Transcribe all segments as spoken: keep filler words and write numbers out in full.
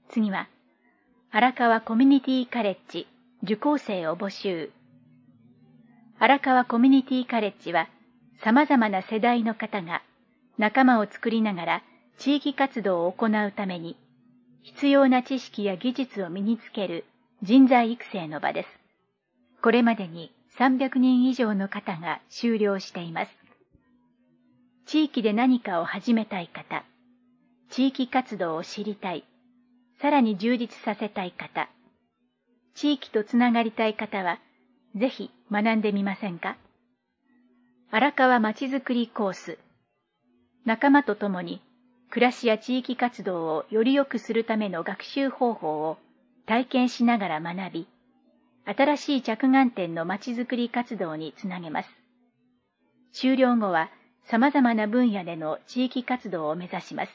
次は、荒川コミュニティカレッジ受講生を募集。荒川コミュニティカレッジは、様々な世代の方が仲間を作りながら地域活動を行うために、必要な知識や技術を身につける人材育成の場です。これまでにさんびゃくにん以上の方が修了しています。地域で何かを始めたい方、地域活動を知りたい、さらに充実させたい方、地域とつながりたい方は、ぜひ学んでみませんか？荒川まちづくりコース。仲間と共に暮らしや地域活動をより良くするための学習方法を体験しながら学び、新しい着眼点のまちづくり活動につなげます。修了後は様々な分野での地域活動を目指します。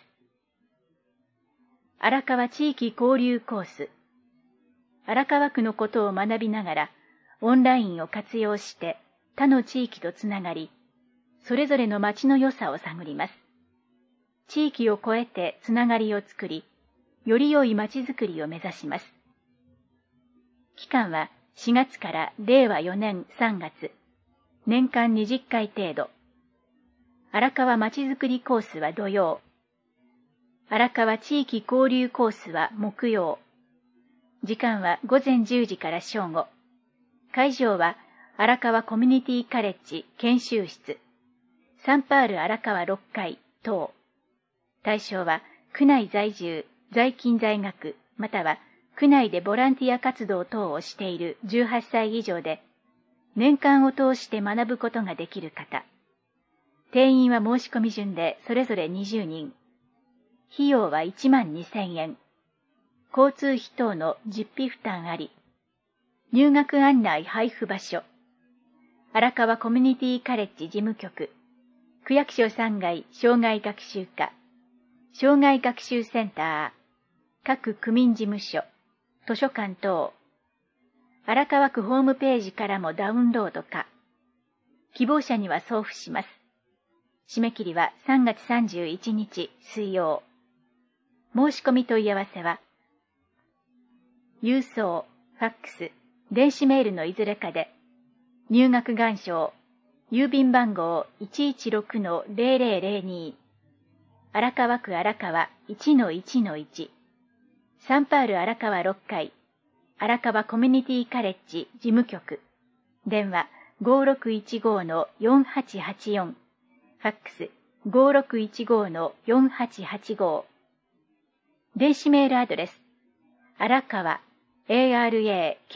荒川地域交流コース。荒川区のことを学びながら、オンラインを活用して他の地域とつながり、それぞれの町の良さを探ります。地域を超えてつながりを作り、より良い町づくりを目指します。期間はしがつかられいわよねんさんがつ、年間にじゅっかい程度。荒川まちづくりコースは土曜。荒川地域交流コースは木曜。時間はごぜんじゅうじから正午。会場は荒川コミュニティカレッジ研修室、サンパール荒川ろっかい等。対象は区内在住、在勤在学、または区内でボランティア活動等をしているじゅうはっさい以上で、年間を通して学ぶことができる方。定員は申し込み順でそれぞれにじゅうにん。費用はいちまんにせんえん。交通費等の実費負担あり。入学案内配布場所。荒川コミュニティカレッジ事務局。区役所さんがい障害学習課。障害学習センター。各区民事務所。図書館等。荒川区ホームページからもダウンロード可。希望者には送付します。締め切りはさんがつさんじゅういちにち水曜。申し込み問い合わせは、郵送、ファックス、電子メールのいずれかで、入学願書、郵便番号 いちいちろくのぜろぜろぜろに、荒川区荒川 いちのいちのいち、サンパール荒川ろっかい、荒川コミュニティカレッジ事務局、電話 ごろくいちごのよんはちはちよん、ファックス ごろくいちごのよんはちはちご、電子メールアドレス、荒川 アラカワ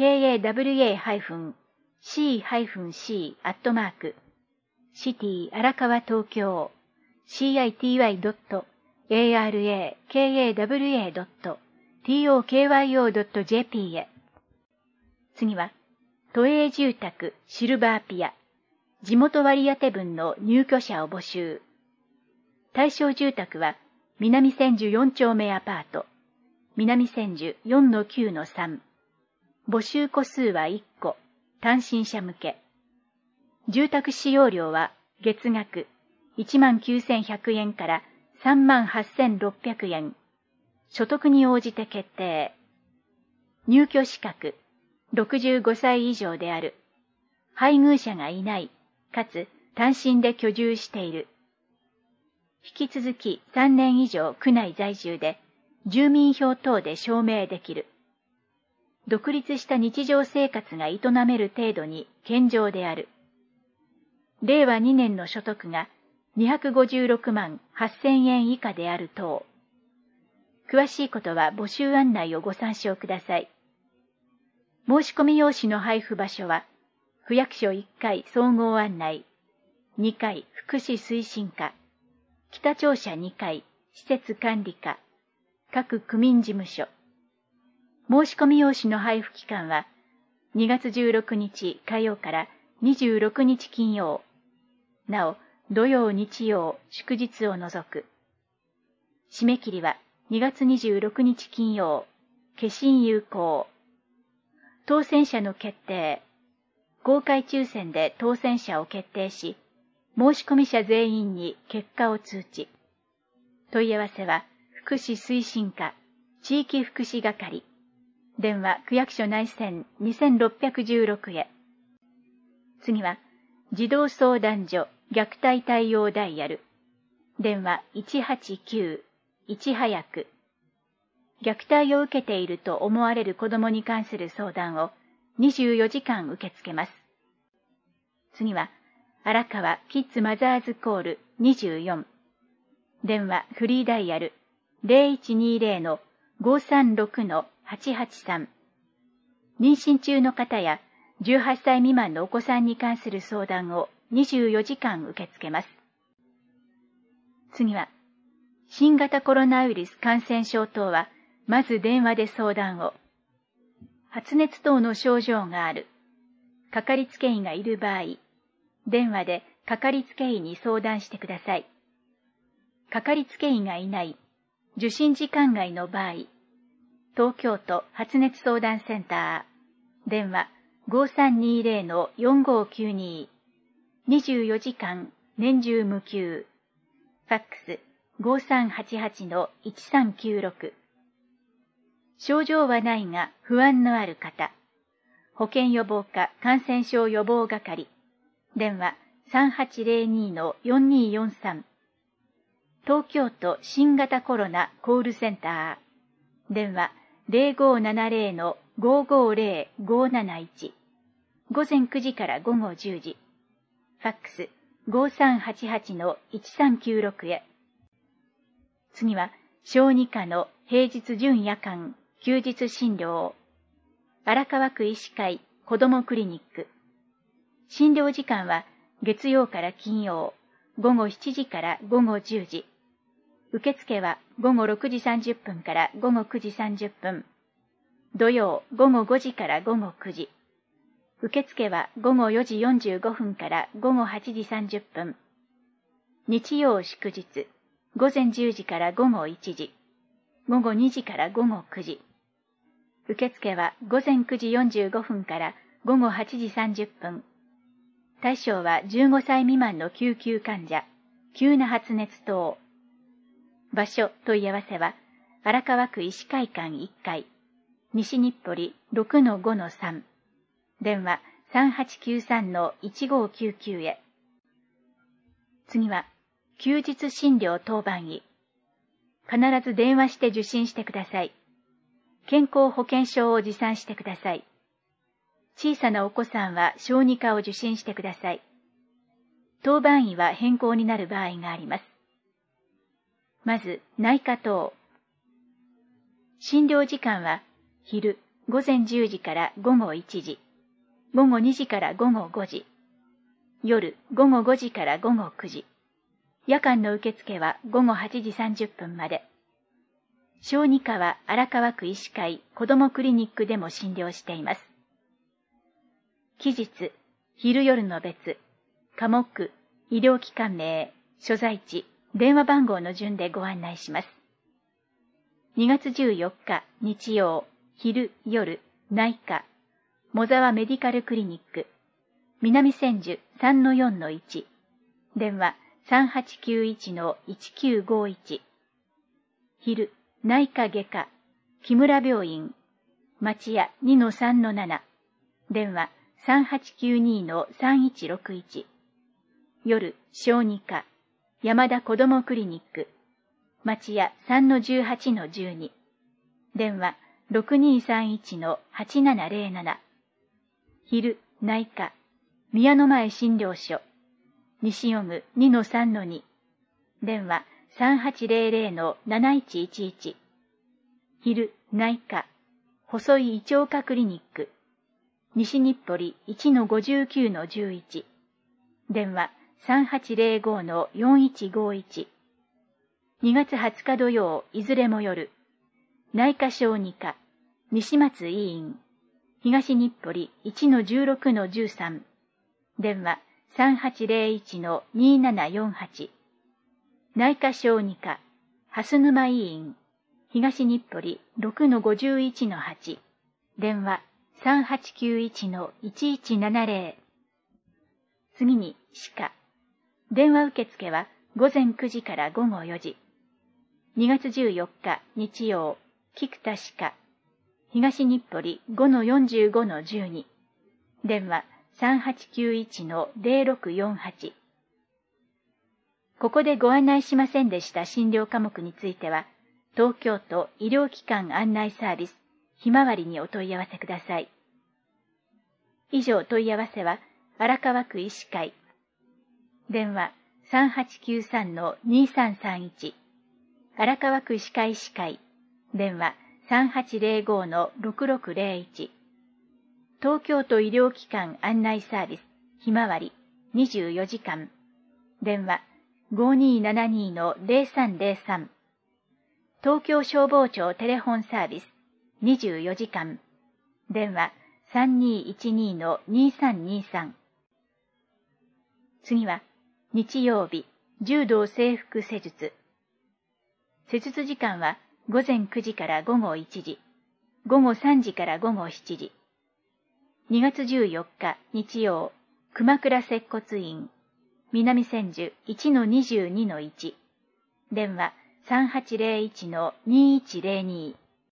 シーシー アットマーク シティ 荒川東京 シーアイティーワイ ドット アラカワ ドット トクヨ ドット ジェーピー へ。次は、都営住宅シルバーピア、地元割当分の入居者を募集。対象住宅は、南千住よんちょうめアパート、南千住 よんのきゅうのさん。募集戸数はいっこ、単身者向け。住宅使用料は月額 いちまんきゅうせんひゃくえんからさんまんはっせんろっぴゃくえん。所得に応じて決定。入居資格、ろくじゅうごさい以上である。配偶者がいない、かつ単身で居住している。引き続きさんねん以上区内在住で、住民票等で証明できる。独立した日常生活が営める程度に健常である。れいわにねんの所得がにひゃくごじゅうろくまんはっせんえん以下である等。詳しいことは募集案内をご参照ください。申し込み用紙の配布場所は、区役所いっかい総合案内、にかい福祉推進課、北庁舎にかい施設管理課、各区民事務所。申し込み用紙の配布期間はにがつじゅうろくにち火曜からにじゅうろくにち金曜。なお、土曜日曜祝日を除く。締め切りはにがつにじゅうろくにち金曜。消印有効。当選者の決定。公開抽選で当選者を決定し、申し込み者全員に結果を通知。問い合わせは福祉推進課地域福祉係、電話区役所内線にせんろっぴゃくじゅうろくへ。次は、児童相談所虐待対応ダイヤル、電話いちはちきゅう、いち早く。虐待を受けていると思われる子供に関する相談をにじゅうよじかん受け付けます。次は、荒川キッズマザーズコールにじゅうよん、電話フリーダイヤル ゼロいちにゼロのごさんろくのはちはちさん。妊娠中の方やじゅうはっさい未満のお子さんに関する相談をにじゅうよじかん受け付けます。次は、新型コロナウイルス感染症等は、まず電話で相談を。発熱等の症状がある。かかりつけ医がいる場合、電話でかかりつけ医に相談してください。かかりつけ医がいない、受診時間外の場合、東京都発熱相談センター、電話ごさんにゼロのよんごきゅうに、にじゅうよじかん年中無休、ファックスごさんはちはちのいちさんきゅうろく。症状はないが不安のある方、保健予防課感染症予防係、電話さんはちゼロにのよんによんさん。東京都新型コロナコールセンター、電話ゼロごななゼロのごごゼロごなないち。午前くじから午後じゅうじ。ファックスごさんはちはちのいちさんきゅうろくへ。次は、小児科の平日準夜間、休日診療。荒川区医師会子どもクリニック。診療時間は月曜から金曜、午後しちじから午後じゅうじ。受付は午後ろくじさんじゅっぷんから午後くじさんじゅっぷん。土曜午後ごじから午後くじ。受付は午後よじよんじゅうごふんから午後はちじさんじゅっぷん。日曜祝日、午前じゅうじから午後いちじ。午後にじから午後くじ。受付は午前くじよんじゅうごふんから午後はちじさんじゅっぷん。対象はじゅうごさい未満の救急患者、急な発熱等。場所問い合わせは、荒川区医師会館いっかい、西日暮里 ろくのごのさん。電話さんはちきゅうさんのいちごきゅうきゅうへ。次は、休日診療当番医。必ず電話して受診してください。健康保険証を持参してください。小さなお子さんは小児科を受診してください。当番医は変更になる場合があります。まず、内科等。診療時間は、昼、午前じゅうじから午後いちじ、午後にじから午後ごじ、夜、午後ごじから午後くじ。夜間の受付は午後はちじさんじゅっぷんまで。小児科は荒川区医師会子どもクリニックでも診療しています。期日、昼夜の別、科目、医療機関名、所在地、電話番号の順でご案内します。にがつじゅうよっか日曜、昼夜、内科、モザワメディカルクリニック、南千住 さんのよんのいち、電話さんはちきゅういちのいちきゅうごいち。昼、内科外科、木村病院、町屋 にのさんのなな、電話さんはちきゅうにのさんいちろくいち。夜、小児科、山田子どもクリニック、町屋 さんのじゅうはちのじゅうに、電話ろくにさんいちのはちななゼロなな。昼、内科、宮の前診療所、西予具 にのさんのに、電話さんはちゼロゼロのなないちいちいち。昼、内科、細井胃腸科クリニック、西日暮里 いちのごじゅうきゅうのじゅういち、電話さんはちゼロごのよんいちごいち。にがつはつか土曜、いずれも夜、内科小児科、西松医院、東日暮里 いちのじゅうろくのじゅうさん、電話さんはちゼロいちのにななよんはち。内科小児科、蓮沼医院、東日暮里 ろくのごじゅういちのはち、電話さんはちきゅういちのいちいちななゼロ。次に歯科。電話受付は午前くじから午後よじ。にがつじゅうよっか日曜、 菊田歯科、東日暮里 ごのよんじゅうごのじゅうに、電話 さんはちきゅういちのゼロろくよんはち。ここでご案内しませんでした診療科目については、東京都医療機関案内サービス、ひまわりにお問い合わせください。以上問い合わせは、荒川区医師会。電話 さんはちきゅうさんのにさんさんいち。荒川区歯科医師会。電話 さんはちゼロごのろくろくゼロいち。東京都医療機関案内サービス、ひまわり、にじゅうよじかん。電話ごにーななにのゼロさんゼロさん。東京消防庁テレホンサービス、にじゅうよじかん。電話さんにーいちにのにさんにさん。次は、日曜日、柔道整復施術。施術時間は午前くじから午後いちじ、午後さんじから午後しちじ。にがつじゅうよっか日曜、熊倉接骨院、南千住 いちのにじゅうにのいち。電話さんはちゼロいちのにいちゼロに。